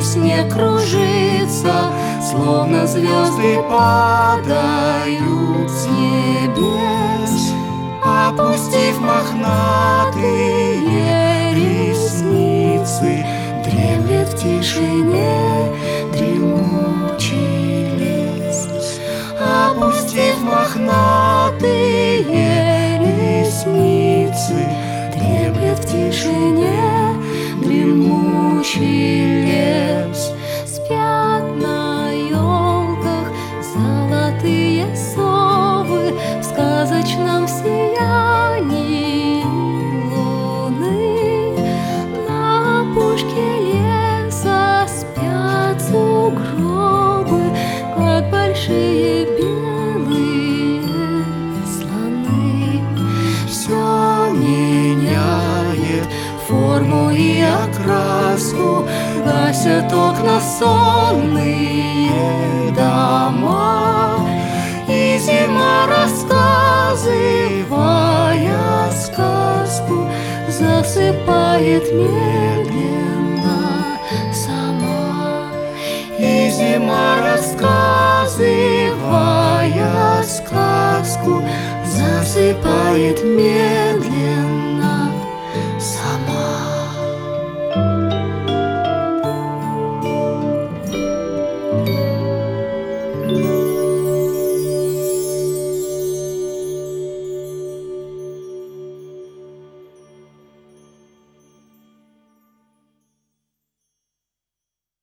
снег кружится, словно звезды падают с небес, опустив мохнатые ресницы. Дремлет в тишине дремучий лес, опустив мохнатые ресницы. Дремлет в тишине дремучий лес. Спят на елках золотые совы в сказочном сиянии луны. На опушке леса спят сугробы, как большие белые слоны. Все меняет форму и окраску, гасят окна сонные дома, и зима, рассказывая сказку, засыпает медленно сама. И зима, рассказывая сказку, засыпает медленно